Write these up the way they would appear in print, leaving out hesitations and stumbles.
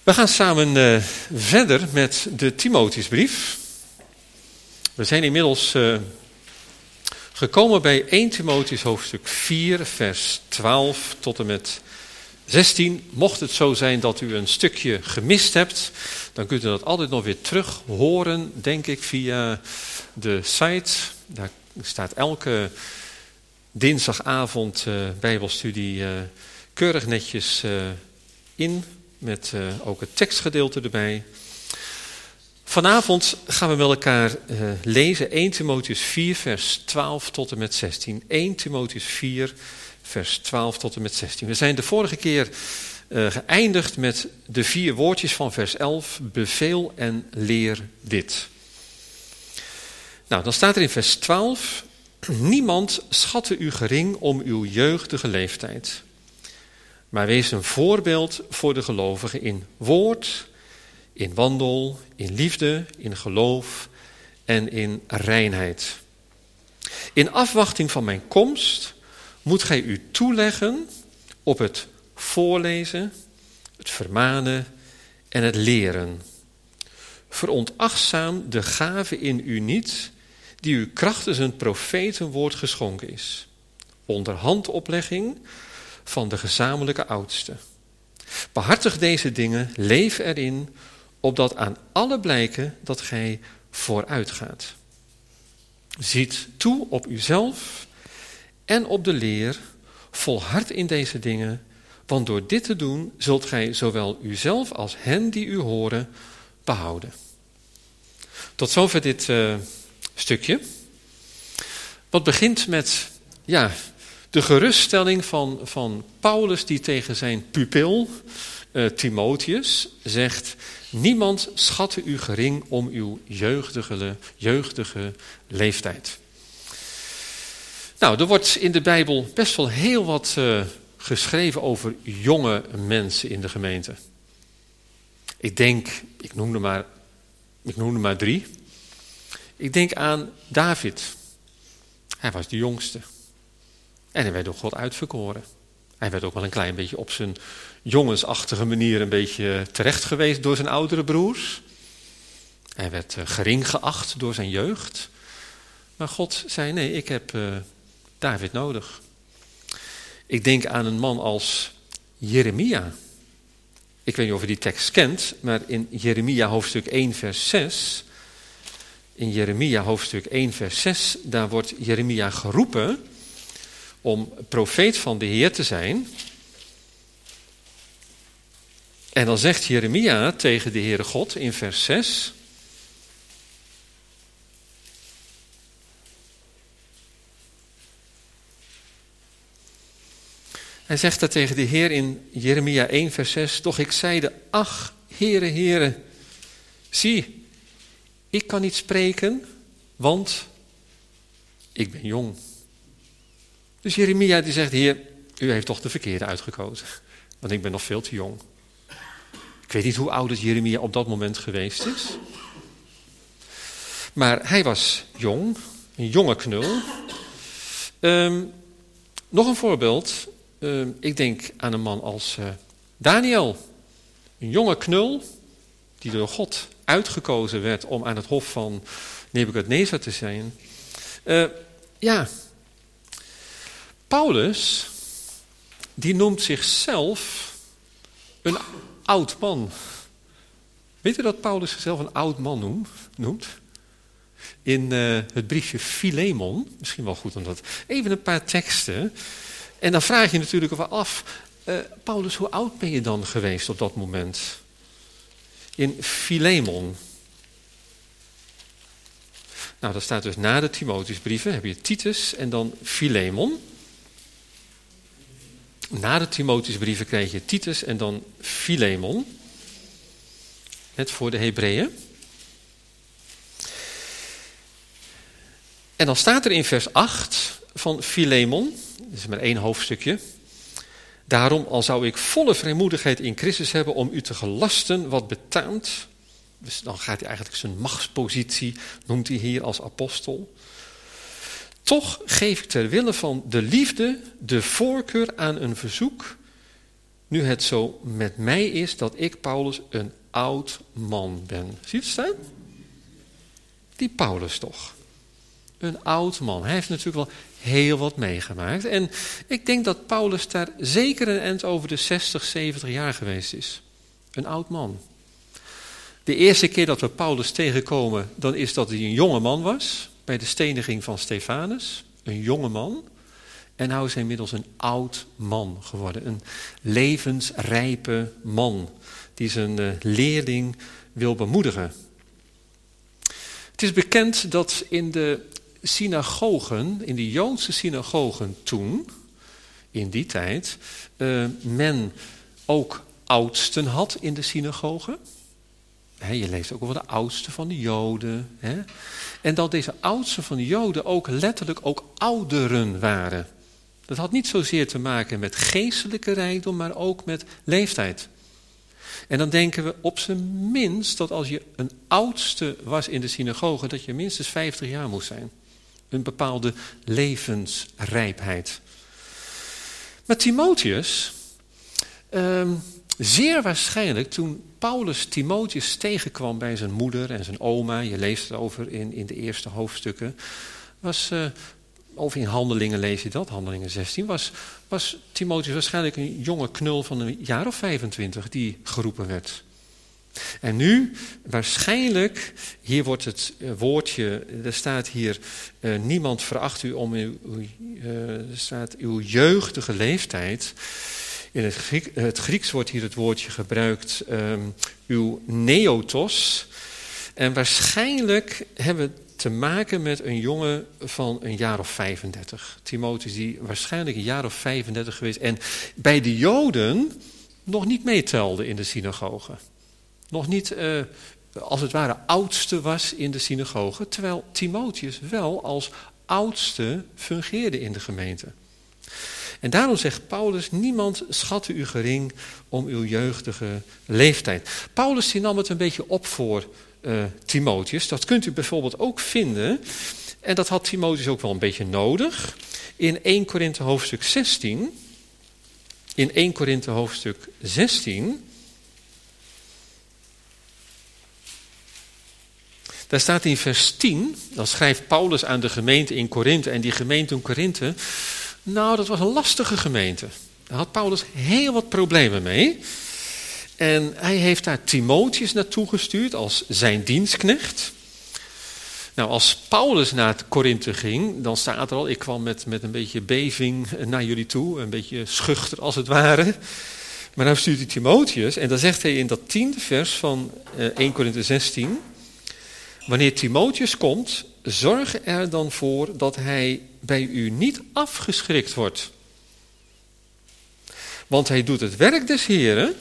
We gaan samen verder met de Timotheusbrief. We zijn inmiddels gekomen bij 1 Timotheus hoofdstuk 4, vers 12 tot en met 16. Mocht het zo zijn dat u een stukje gemist hebt, dan kunt u dat altijd nog weer terug horen, denk ik, via de site. Daar staat elke dinsdagavond Bijbelstudie keurig netjes in, met ook het tekstgedeelte erbij. Vanavond gaan we met elkaar lezen 1 Timotheus 4, vers 12 tot en met 16. 1 Timotheus 4, vers 12 tot en met 16. We zijn de vorige keer geëindigd met de 4 woordjes van vers 11. Beveel en leer dit. Nou, dan staat er in vers 12. Niemand schatte u gering om uw jeugdige leeftijd. Maar wees een voorbeeld voor de gelovigen in woord, in wandel, in liefde, in geloof en in reinheid. In afwachting van mijn komst moet gij u toeleggen op het voorlezen, het vermanen en het leren. Veronachtzaam de gave in u niet, die u krachtens een profetenwoord geschonken is. Onder handoplegging van de gezamenlijke oudsten. Behartig deze dingen, leef erin, opdat aan alle blijken dat gij vooruitgaat. Ziet toe op uzelf en op de leer, volhard in deze dingen, want door dit te doen zult gij zowel uzelf als hen die u horen behouden. Tot zover dit stukje. Wat begint met de geruststelling van Paulus die tegen zijn pupil Timotheus zegt: niemand schatte u gering om uw jeugdige leeftijd. Nou, er wordt in de Bijbel best wel heel wat geschreven over jonge mensen in de gemeente. Ik noem er maar 3. Ik denk aan David. Hij was de jongste. En hij werd door God uitverkoren. Hij werd ook wel een klein beetje op zijn jongensachtige manier een beetje terecht geweest door zijn oudere broers. Hij werd gering geacht door zijn jeugd. Maar God zei: nee, ik heb David nodig. Ik denk aan een man als Jeremia. Ik weet niet of u die tekst kent, maar in Jeremia hoofdstuk 1 vers 6... In Jeremia hoofdstuk 1 vers 6, daar wordt Jeremia geroepen om profeet van de Heer te zijn. En dan zegt Jeremia tegen de Heere God in vers 6... Hij zegt dat tegen de Heer in Jeremia 1 vers 6... Doch ik zeide: ach, Heere, Heere, zie, ik kan niet spreken, want ik ben jong. Dus Jeremia die zegt: Heer, u heeft toch de verkeerde uitgekozen. Want ik ben nog veel te jong. Ik weet niet hoe oud het Jeremia op dat moment geweest is. Maar hij was jong, een jonge knul. Nog een voorbeeld. Ik denk aan een man als Daniel. Een jonge knul die door God uitgekozen werd om aan het hof van Nebukadnezar te zijn. Paulus, die noemt zichzelf een oud man. Weet u dat Paulus zichzelf een oud man noemt? In het briefje Philemon, misschien wel goed om dat. Even een paar teksten. En dan vraag je natuurlijk wel af, Paulus, hoe oud ben je dan geweest op dat moment? In Philemon. Nou, dat staat dus na de Timotheusbrieven. Heb je Titus en dan Philemon. Na de Timotheusbrieven krijg je Titus en dan Philemon. Net voor de Hebreeën. En dan staat er in vers 8 van Philemon. Dat is maar 1 hoofdstukje. Daarom, al zou ik volle vrijmoedigheid in Christus hebben om u te gelasten wat betaamt. Dus dan gaat hij eigenlijk zijn machtspositie, noemt hij hier als apostel. Toch geef ik ter wille van de liefde de voorkeur aan een verzoek nu het zo met mij is dat ik, Paulus, een oud man ben. Zie je het staan? Die Paulus toch. Een oud man. Hij heeft natuurlijk wel heel wat meegemaakt. En ik denk dat Paulus daar zeker een eind over de 60, 70 jaar geweest is. Een oud man. De eerste keer dat we Paulus tegenkomen, dan is dat hij een jonge man was. Bij de steniging van Stefanus. Een jonge man. En nou is hij inmiddels een oud man geworden. Een levensrijpe man. Die zijn leerling wil bemoedigen. Het is bekend dat in de synagogen, in de Joodse synagogen toen, in die tijd, men ook oudsten had in de synagogen. Je leest ook over de oudsten van de Joden. En dat deze oudsten van de Joden ook letterlijk ook ouderen waren. Dat had niet zozeer te maken met geestelijke rijkdom, maar ook met leeftijd. En dan denken we op zijn minst dat als je een oudste was in de synagoge, dat je minstens 50 jaar moest zijn. Een bepaalde levensrijpheid. Maar Timotheus, zeer waarschijnlijk toen Paulus Timotheus tegenkwam bij zijn moeder en zijn oma, je leest erover in de eerste hoofdstukken, of in Handelingen lees je dat, Handelingen 16, was Timotheus waarschijnlijk een jonge knul van een jaar of 25 die geroepen werd. En nu, waarschijnlijk, hier wordt het woordje, er staat hier, niemand veracht u om er staat uw jeugdige leeftijd. In het Grieks wordt hier het woordje gebruikt, uw neotos. En waarschijnlijk hebben we te maken met een jongen van een jaar of 35. Timotheus die waarschijnlijk een jaar of 35 geweest. En bij de Joden nog niet meetelde in de synagoge. Nog niet, als het ware, oudste was in de synagoge. Terwijl Timotheus wel als oudste fungeerde in de gemeente. En daarom zegt Paulus, niemand schatte u gering om uw jeugdige leeftijd. Paulus die nam het een beetje op voor Timotheus. Dat kunt u bijvoorbeeld ook vinden. En dat had Timotheus ook wel een beetje nodig. In 1 Korinthe hoofdstuk 16. In 1 Korinthe hoofdstuk 16. Daar staat in vers 10. Dan schrijft Paulus aan de gemeente in Korinthe. En die gemeente in Korinthe, nou, dat was een lastige gemeente. Daar had Paulus heel wat problemen mee. En hij heeft daar Timotheus naartoe gestuurd als zijn dienstknecht. Nou, als Paulus naar Korinthe ging, dan staat er al, ik kwam met een beetje beving naar jullie toe. Een beetje schuchter als het ware. Maar nou stuurt hij Timotheus en dan zegt hij in dat 10e vers van 1 Korinthe 16. Wanneer Timotheus komt, zorg er dan voor dat hij bij u niet afgeschrikt wordt. Want hij doet het werk des Heren,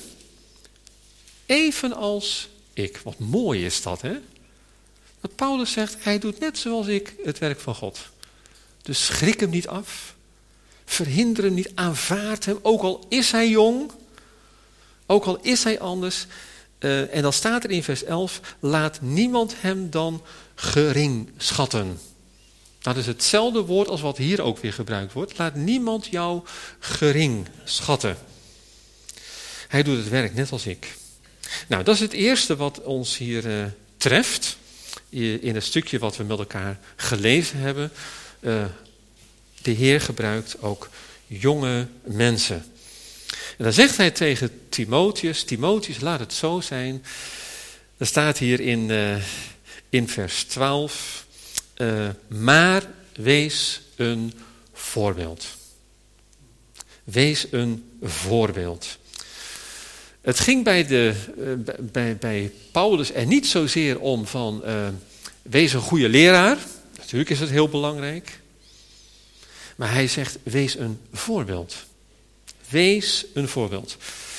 evenals ik. Wat mooi is dat, hè? Dat Paulus zegt, hij doet net zoals ik het werk van God. Dus schrik hem niet af. Verhinder hem niet, aanvaard hem. Ook al is hij jong, ook al is hij anders. En dan staat er in vers 11, laat niemand hem dan gering schatten. Dat is hetzelfde woord als wat hier ook weer gebruikt wordt. Laat niemand jou gering schatten. Hij doet het werk net als ik. Nou, dat is het eerste wat ons hier treft. In het stukje wat we met elkaar gelezen hebben. De Heer gebruikt ook jonge mensen. En dan zegt hij tegen Timotheus, Timotheus, laat het zo zijn. Er staat hier in vers 12, maar wees een voorbeeld. Wees een voorbeeld. Het ging bij Paulus er niet zozeer om van, wees een goede leraar. Natuurlijk is het heel belangrijk. Maar hij zegt, wees een voorbeeld. Wees een voorbeeld.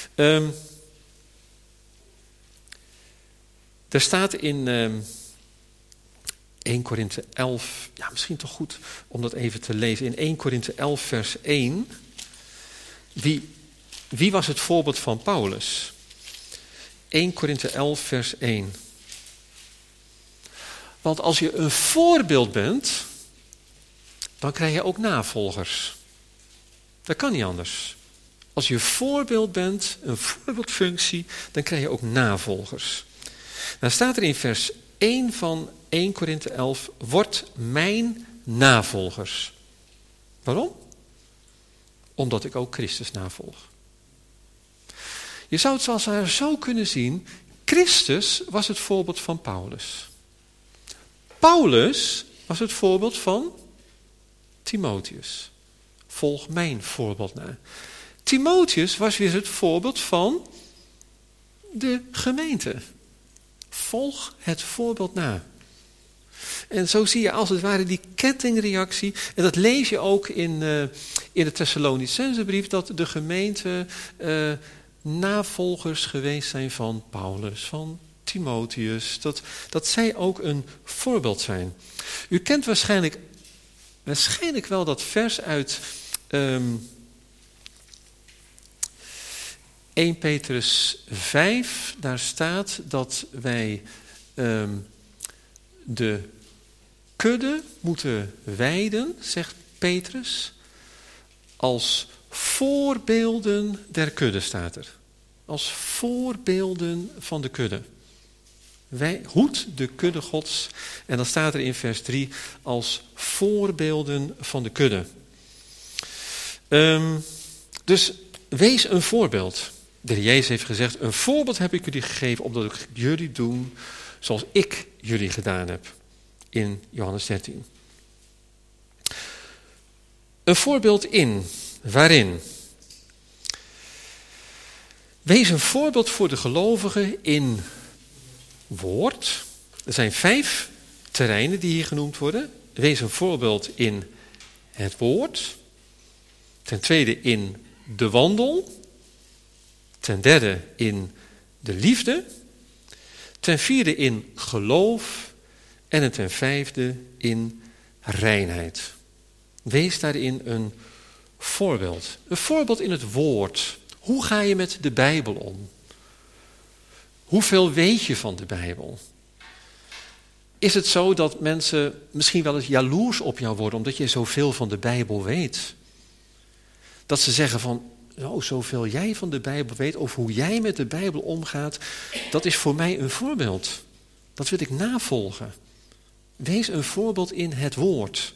Er staat in 1 Korinthe 11, ja, misschien toch goed om dat even te lezen. In 1 Korinthe 11 vers 1. Wie was het voorbeeld van Paulus? 1 Korinthe 11 vers 1. Want als je een voorbeeld bent, dan krijg je ook navolgers. Dat kan niet anders. Als je voorbeeld bent, een voorbeeldfunctie, dan krijg je ook navolgers. Dan staat er in vers 1 van 1 Korinthe 11, word mijn navolgers. Waarom? Omdat ik ook Christus navolg. Je zou het zoals hij zo kunnen zien, Christus was het voorbeeld van Paulus. Paulus was het voorbeeld van Timotheus. Volg mijn voorbeeld na. Timotheus was weer het voorbeeld van de gemeente. Volg het voorbeeld na. En zo zie je als het ware die kettingreactie. En dat lees je ook in de Thessalonicensebrief, dat de gemeente navolgers geweest zijn van Paulus, van Timotheus. Dat zij ook een voorbeeld zijn. U kent waarschijnlijk wel dat vers uit 1 Petrus 5. Daar staat dat wij de kudde moeten weiden, zegt Petrus, als voorbeelden der kudde staat er. Als voorbeelden van de kudde. Wij hoed de kudde Gods. En dan staat er in vers 3 als voorbeelden van de kudde. Dus wees een voorbeeld. De Heer Jezus heeft gezegd, een voorbeeld heb ik jullie gegeven, opdat ik jullie doen zoals ik jullie gedaan heb. In Johannes 13. Een voorbeeld waarin? Wees een voorbeeld voor de gelovigen in woord. Er zijn 5 terreinen die hier genoemd worden. Wees een voorbeeld in het woord. Ten tweede in de wandel. Ten derde in de liefde. Ten vierde in geloof. En ten vijfde in reinheid. Wees daarin een voorbeeld. Een voorbeeld in het woord. Hoe ga je met de Bijbel om? Hoeveel weet je van de Bijbel? Is het zo dat mensen misschien wel eens jaloers op jou worden omdat je zoveel van de Bijbel weet? Dat ze zeggen van, zoveel jij van de Bijbel weet of hoe jij met de Bijbel omgaat, dat is voor mij een voorbeeld. Dat wil ik navolgen. Wees een voorbeeld in het woord.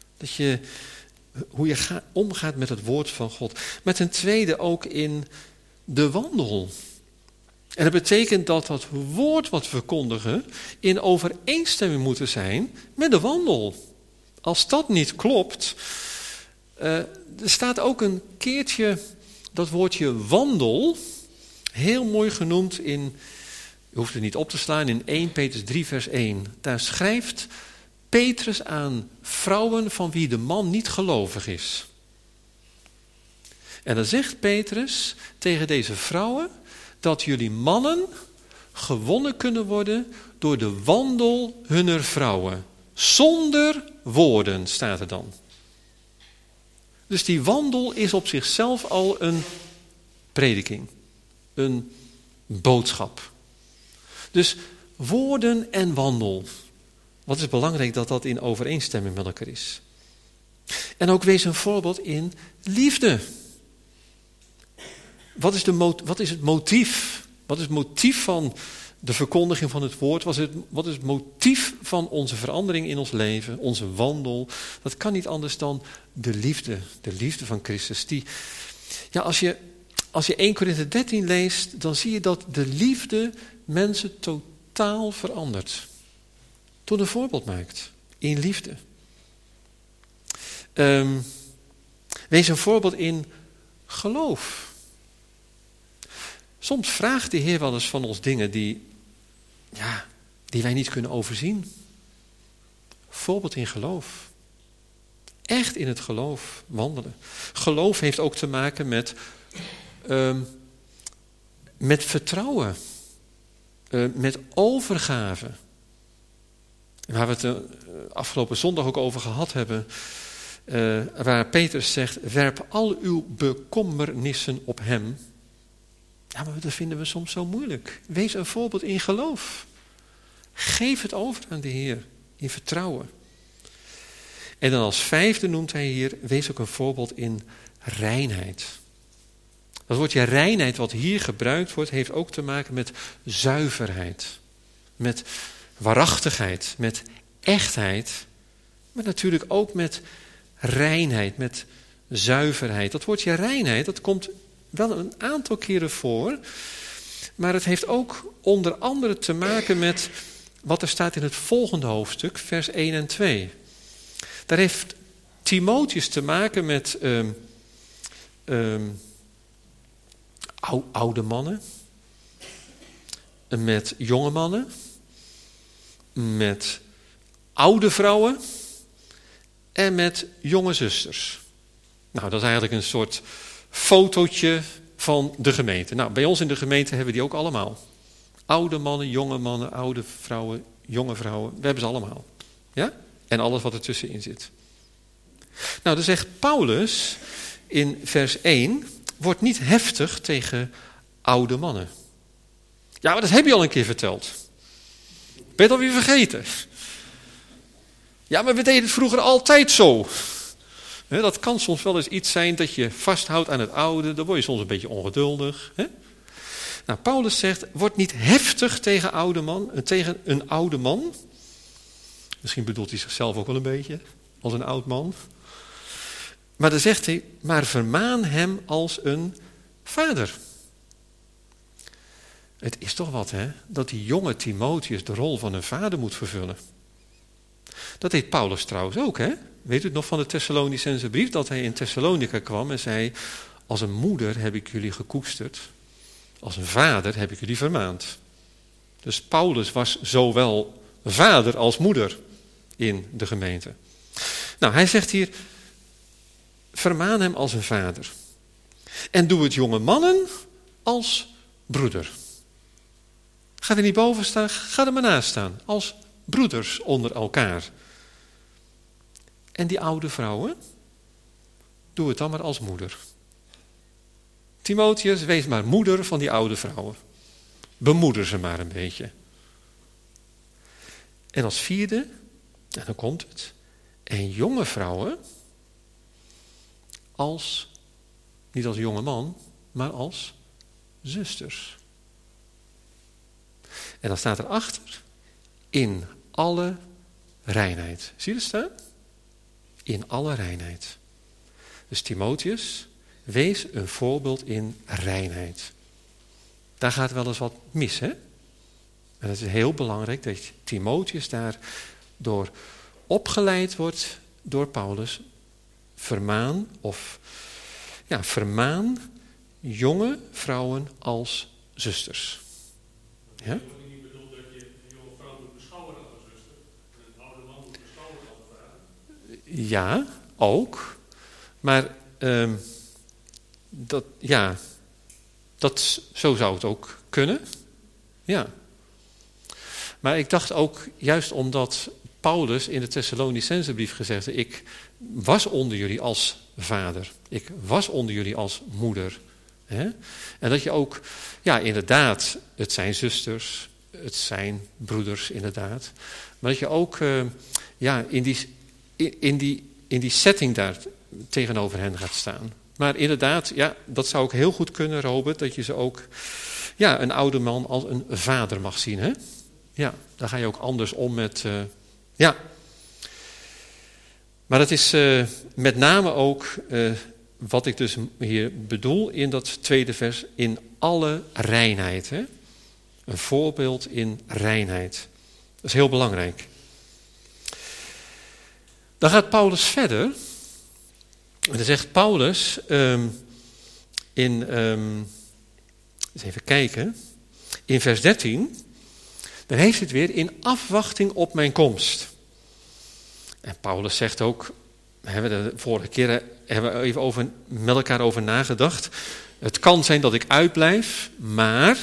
Hoe je omgaat met het woord van God. Maar ten tweede ook in de wandel. En dat betekent dat dat woord wat we verkondigen in overeenstemming moet zijn met de wandel. Als dat niet klopt, er staat ook een keertje dat woordje wandel, heel mooi genoemd in, je hoeft het niet op te slaan, in 1 Petrus 3 vers 1. Daar schrijft Petrus aan vrouwen van wie de man niet gelovig is. En dan zegt Petrus tegen deze vrouwen dat jullie mannen gewonnen kunnen worden door de wandel hunner vrouwen. Zonder woorden, staat er dan. Dus die wandel is op zichzelf al een prediking. Een boodschap. Dus woorden en wandel. Wat is belangrijk dat dat in overeenstemming met elkaar is. En ook wees een voorbeeld in liefde. Wat is het motief? Wat is het motief van de verkondiging van het woord? Wat is het motief van onze verandering in ons leven, onze wandel? Dat kan niet anders dan de liefde van Christus. Als je 1 Korinthe 13 leest, dan zie je dat de liefde mensen totaal verandert. Tot een voorbeeld maakt in liefde. Wees een voorbeeld in geloof. Soms vraagt de Heer wel eens van ons dingen die wij niet kunnen overzien. Voorbeeld in geloof. Echt in het geloof wandelen. Geloof heeft ook te maken met vertrouwen. Met overgave. Waar we het de afgelopen zondag ook over gehad hebben. Waar Petrus zegt, werp al uw bekommernissen op hem. Ja, maar dat vinden we soms zo moeilijk. Wees een voorbeeld in geloof. Geef het over aan de Heer. In vertrouwen. En dan als vijfde noemt hij hier, wees ook een voorbeeld in reinheid. Dat woordje reinheid wat hier gebruikt wordt, heeft ook te maken met zuiverheid. Met waarachtigheid, met echtheid. Maar natuurlijk ook met reinheid, met zuiverheid. Dat woordje reinheid, dat komt wel een aantal keren voor. Maar het heeft ook onder andere te maken met wat er staat in het volgende hoofdstuk, vers 1 en 2. Daar heeft Timotheus te maken met oude mannen, met jonge mannen, met oude vrouwen en met jonge zusters. Nou, dat is eigenlijk een soort fotootje van de gemeente. Nou, bij ons in de gemeente hebben we die ook allemaal. Oude mannen, oude vrouwen, jonge vrouwen. We hebben ze allemaal. Ja? En alles wat ertussenin zit. Nou, dan zegt Paulus in vers 1... Word niet heftig tegen oude mannen. Ja, maar dat heb je al een keer verteld. Ben je het alweer vergeten? Ja, maar we deden het vroeger altijd zo. Dat kan soms wel eens iets zijn dat je vasthoudt aan het oude. Dan word je soms een beetje ongeduldig. Nou, Paulus zegt, word niet heftig tegen een oude man. Misschien bedoelt hij zichzelf ook wel een beetje als een oud man. Maar dan zegt hij, maar vermaan hem als een vader. Het is toch wat, dat die jonge Timotheus de rol van een vader moet vervullen. Dat deed Paulus trouwens ook, Weet u het nog van de Thessalonicense brief, dat hij in Thessalonica kwam en zei, als een moeder heb ik jullie gekoesterd, als een vader heb ik jullie vermaand. Dus Paulus was zowel vader als moeder in de gemeente. Nou, hij zegt hier, vermaan hem als een vader. En doe het jonge mannen als broeder. Ga er niet boven staan, ga er maar naast staan. Als broeders onder elkaar. En die oude vrouwen, doe het dan maar als moeder. Timotheus, wees maar moeder van die oude vrouwen. Bemoeder ze maar een beetje. En als vierde, en dan komt het, en jonge vrouwen, niet als jonge man, maar als zusters. En dan staat erachter, in alle reinheid. Zie je dat staan? In alle reinheid. Dus Timotheus, wees een voorbeeld in reinheid. Daar gaat wel eens wat mis, hè? En het is heel belangrijk dat Timotheus daardoor opgeleid wordt door Paulus. Vermaan jonge vrouwen als zusters. Ja? Ik niet bedoel dat je een jonge vrouw moet beschouwen als een zuster en een oude man moet beschouwen als een vader. Ja, ook. Maar zo zou het ook kunnen. Ja. Maar ik dacht ook, juist omdat Paulus in de Thessalonicense brief gezegd heeft, ik was onder jullie als vader. Ik was onder jullie als moeder. Hè? En dat je ook, ja inderdaad, het zijn zusters, het zijn broeders inderdaad. Maar dat je ook in die setting daar tegenover hen gaat staan. Maar inderdaad, ja, dat zou ook heel goed kunnen, Robert, dat je ze ook, ja, een oude man als een vader mag zien. Hè? Ja, daar ga je ook anders om met, ja. Maar dat is met name ook wat ik dus hier bedoel in dat tweede vers, in alle reinheid. Hè? Een voorbeeld in reinheid. Dat is heel belangrijk. Dan gaat Paulus verder. En dan zegt Paulus eens even kijken, in vers 13, dan heeft het weer in afwachting op mijn komst. En Paulus zegt ook, de vorige keer hebben we even met elkaar over nagedacht. Het kan zijn dat ik uitblijf, maar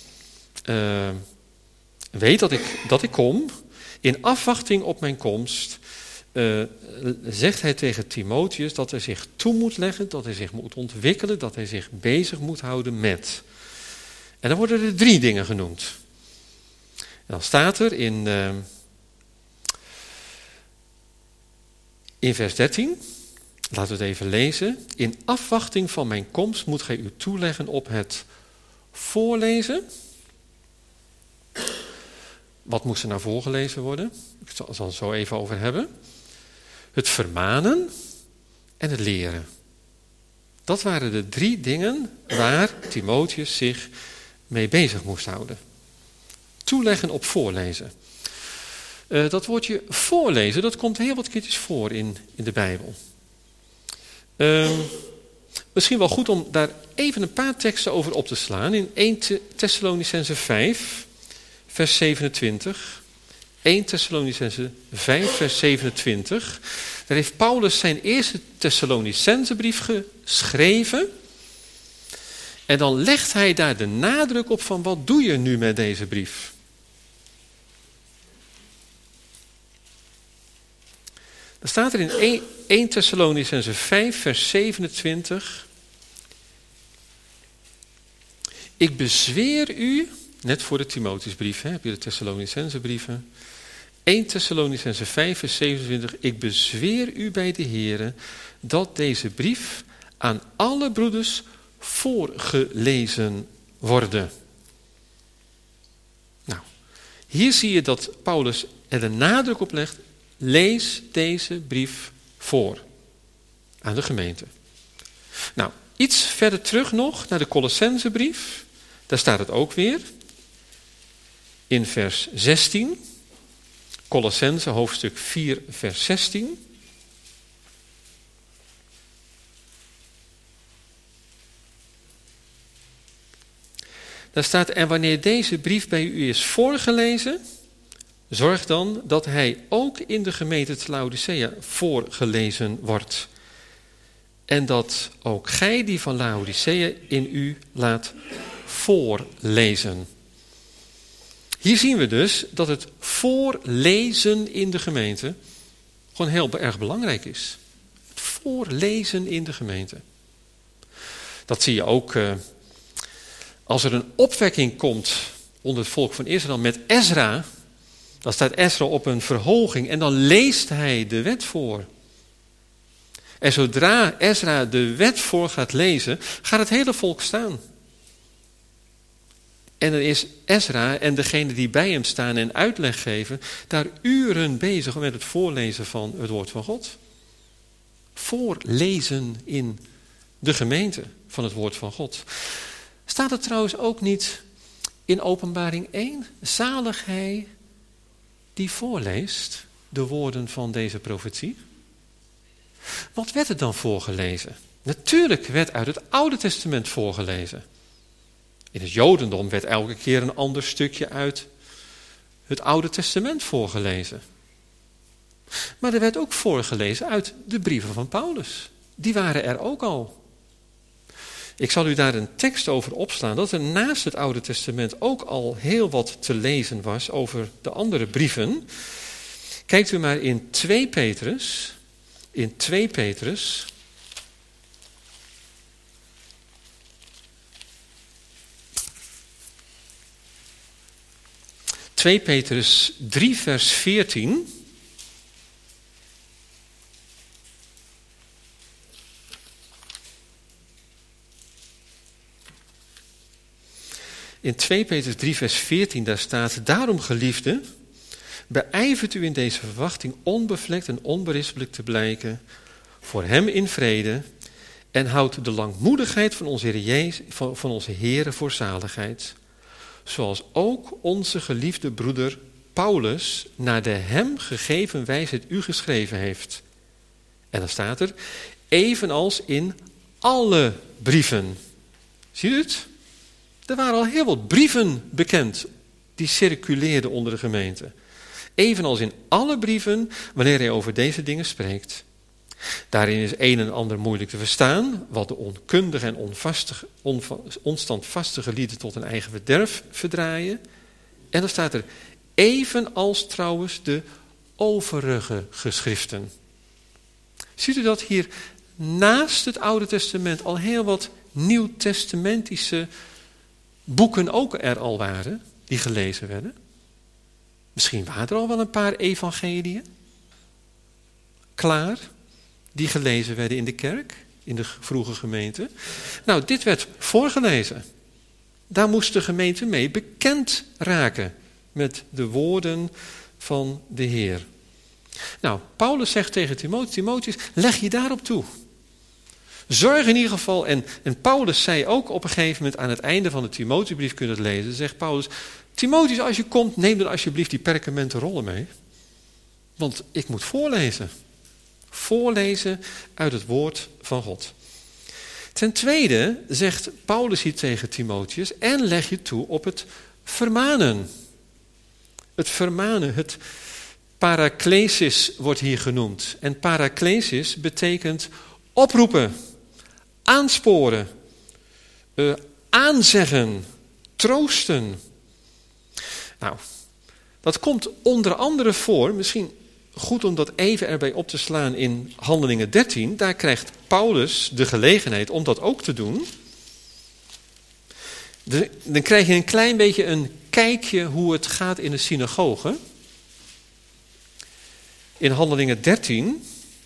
weet dat ik kom. In afwachting op mijn komst zegt hij tegen Timotheus dat hij zich toe moet leggen, dat hij zich moet ontwikkelen, dat hij zich bezig moet houden met. En dan worden er 3 dingen genoemd. En dan staat er in vers 13, Laten we het even lezen. In afwachting van mijn komst moet gij u toeleggen op het voorlezen. Wat moest er nou voorgelezen worden? Ik zal het zo even over hebben. Het vermanen en het leren. Dat waren de 3 dingen waar Timotheus zich mee bezig moest houden. Toeleggen op voorlezen. Dat woordje voorlezen, dat komt heel wat keertjes voor in de Bijbel. Misschien wel goed om daar even een paar teksten over op te slaan. In 1 Thessalonicenzen 5, vers 27. 1 Thessalonicenzen 5, vers 27. Daar heeft Paulus zijn eerste Thessalonicenzenbrief geschreven. En dan legt hij daar de nadruk op van wat doe je nu met deze brief? Dan staat er in 1 Thessalonicenzen 5, vers 27. Ik bezweer u, net voor de Timotheusbrief, heb je de Thessalonicenzenbrieven. 1 Thessalonicenzen 5, vers 27. Ik bezweer u bij de Here dat deze brief aan alle broeders voorgelezen worden. Nou, hier zie je dat Paulus er de nadruk op legt. Lees deze brief voor aan de gemeente. Nou, iets verder terug nog naar de Colossensebrief. Daar staat het ook weer. In vers 16. Colossense hoofdstuk 4 vers 16. Daar staat, en wanneer deze brief bij u is voorgelezen, zorg dan dat hij ook in de gemeente te Laodicea voorgelezen wordt. En dat ook gij die van Laodicea in u laat voorlezen. Hier zien we dus dat het voorlezen in de gemeente gewoon heel erg belangrijk is. Het voorlezen in de gemeente. Dat zie je ook als er een opwekking komt onder het volk van Israël met Ezra. Dan staat Ezra op een verhoging en dan leest hij de wet voor. En zodra Ezra de wet voor gaat lezen, gaat het hele volk staan. En dan is Ezra en degene die bij hem staan en uitleg geven, daar uren bezig met het voorlezen van het woord van God. Voorlezen in de gemeente van het woord van God. Staat het trouwens ook niet in Openbaring 1? Zalig hij die voorleest de woorden van deze profetie. Wat werd er dan voorgelezen? Natuurlijk werd uit het Oude Testament voorgelezen. In het Jodendom werd elke keer een ander stukje uit het Oude Testament voorgelezen. Maar er werd ook voorgelezen uit de brieven van Paulus. Die waren er ook al. Ik zal u daar een tekst over opslaan, dat er naast het Oude Testament ook al heel wat te lezen was over de andere brieven. Kijkt u maar in 2 Petrus. In 2 Petrus. Petrus 3 vers 14. In 2 Petrus 3 vers 14 daar staat, daarom geliefden, beijvert u in deze verwachting onbevlekt en onberispelijk te blijken voor hem in vrede en houdt de langmoedigheid van onze Heere voor zaligheid. Zoals ook onze geliefde broeder Paulus naar de hem gegeven wijsheid u geschreven heeft. En dan staat er, evenals in alle brieven. Zie je het? Er waren al heel wat brieven bekend die circuleerden onder de gemeente. Evenals in alle brieven wanneer hij over deze dingen spreekt. Daarin is een en ander moeilijk te verstaan, wat de onkundige en onstandvastige lieden tot een eigen verderf verdraaien. En dan staat er, evenals trouwens de overige geschriften. Ziet u dat hier naast het Oude Testament al heel wat nieuwtestamentische boeken ook er al waren, die gelezen werden? Misschien waren er al wel een paar evangeliën klaar. die gelezen werden in de kerk, in de vroege gemeente. Nou, dit werd voorgelezen. Daar moest de gemeente mee bekend raken met de woorden van de Heer. Nou, Paulus zegt tegen Timotheus, leg je daarop toe. Zorg in ieder geval, en Paulus zei ook op een gegeven moment aan het einde van de Timotheusbrief, kun je het lezen, zegt Paulus, Timotheus, als je komt, neem dan alsjeblieft die perkamenten rollen mee. Want ik moet voorlezen. Voorlezen uit het woord van God. Ten tweede zegt Paulus hier tegen Timotheus, en leg je toe op het vermanen. Het vermanen, het paraklesis wordt hier genoemd. En paraklesis betekent oproepen, aansporen, aanzeggen, troosten. Nou, dat komt onder andere voor, misschien goed om dat even erbij op te slaan in Handelingen 13. Daar krijgt Paulus de gelegenheid om dat ook te doen. Dan krijg je een klein beetje een kijkje hoe het gaat in de synagoge. In Handelingen 13,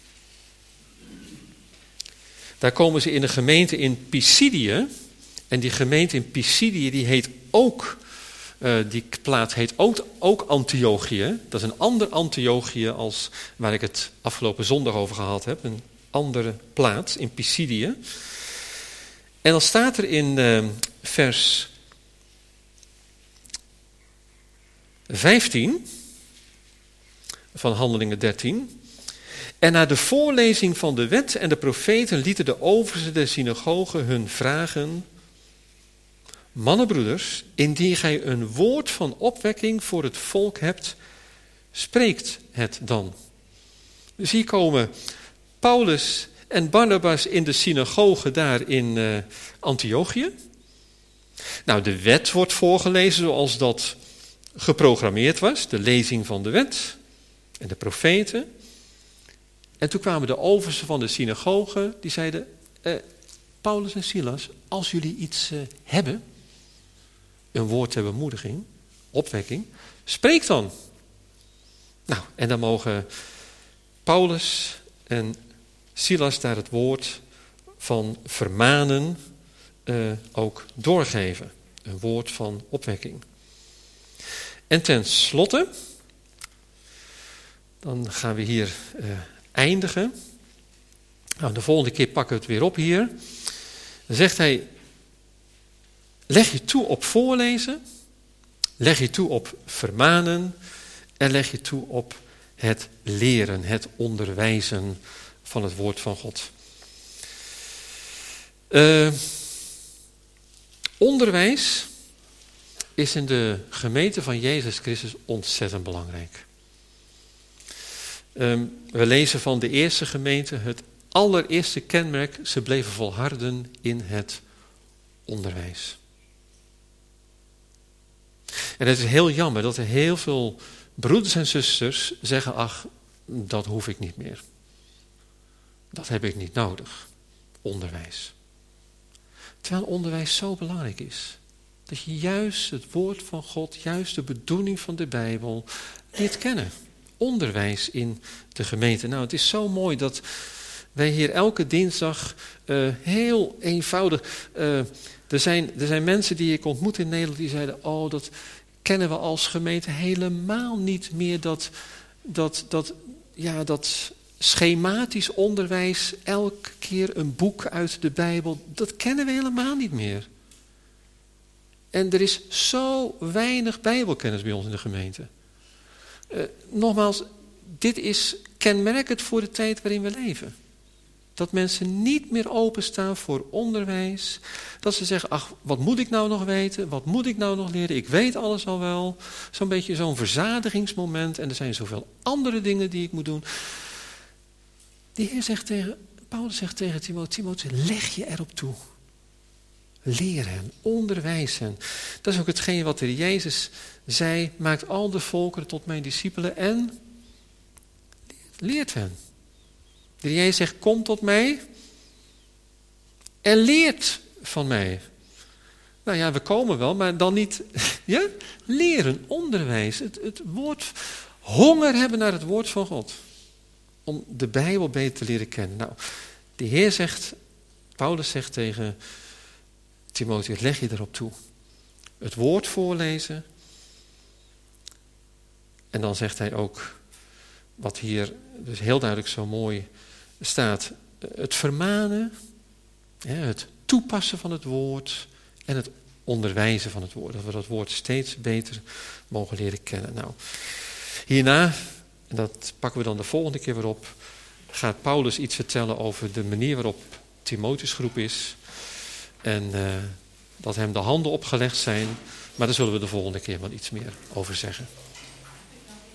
daar komen ze in een gemeente in Pisidië. En die gemeente in Pisidië, die heet ook, die plaats heet ook Antiochië. Dat is een ander Antiochië als waar ik het afgelopen zondag over gehad heb. Een andere plaats in Pisidië. En dan staat er in vers 15 van Handelingen 13. En na de voorlezing van de wet en de profeten lieten de oversten der synagoge hun vragen: mannenbroeders, indien gij een woord van opwekking voor het volk hebt, spreekt het dan. Dus hier komen Paulus en Barnabas in de synagoge daar in Antiochië. Nou, de wet wordt voorgelezen zoals dat geprogrammeerd was, de lezing van de wet en de profeten. En toen kwamen de oversten van de synagoge, die zeiden, Paulus en Silas, als jullie iets hebben, een woord ter bemoediging, opwekking, spreek dan. Nou, en dan mogen Paulus en Silas daar het woord van vermanen ook doorgeven. Een woord van opwekking. En ten slotte, dan gaan we hier eindigen. Nou, de volgende keer pakken we het weer op hier. Dan zegt hij, leg je toe op voorlezen, leg je toe op vermanen en leg je toe op het leren, het onderwijzen van het woord van God. Onderwijs is in de gemeente van Jezus Christus ontzettend belangrijk. We lezen van de eerste gemeente, het allereerste kenmerk, ze bleven volharden in het onderwijs. En het is heel jammer dat er heel veel broeders en zusters zeggen, ach, dat hoef ik niet meer. Dat heb ik niet nodig, onderwijs. Terwijl onderwijs zo belangrijk is. Dat je juist het woord van God, juist de bedoeling van de Bijbel leert kennen. Onderwijs in de gemeente. Nou, het is zo mooi dat wij hier elke dinsdag heel eenvoudig... Er zijn mensen die ik ontmoet in Nederland die zeiden, oh, dat kennen we als gemeente helemaal niet meer. Dat schematisch onderwijs, elke keer een boek uit de Bijbel, dat kennen we helemaal niet meer. En er is zo weinig Bijbelkennis bij ons in de gemeente. Nogmaals, dit is kenmerkend voor de tijd waarin we leven. Dat mensen niet meer openstaan voor onderwijs. Dat ze zeggen, ach, wat moet ik nou nog weten? Wat moet ik nou nog leren? Ik weet alles al wel. Zo'n beetje zo'n verzadigingsmoment. En er zijn zoveel andere dingen die ik moet doen. Paulus zegt tegen Timotheus, leg je erop toe. Leer hen, onderwijs hen. Dat is ook hetgeen wat de Jezus zei, maakt al de volkeren tot mijn discipelen en leert hen. De Jezus zegt, kom tot mij en leert van mij. Nou ja, we komen wel, maar dan niet, ja? Leren, onderwijs, het woord, honger hebben naar het woord van God. om de Bijbel beter te leren kennen. Nou, Paulus zegt tegen Timotheus, leg je erop toe. Het woord voorlezen. En dan zegt hij ook, wat hier dus heel duidelijk zo mooi staat, het vermanen, het toepassen van het woord en het onderwijzen van het woord. Dat we dat woord steeds beter mogen leren kennen. Nou, hierna, en dat pakken we dan de volgende keer weer op, gaat Paulus iets vertellen over de manier waarop Timotheus groep is. En dat hem de handen opgelegd zijn. Maar daar zullen we de volgende keer wel iets meer over zeggen.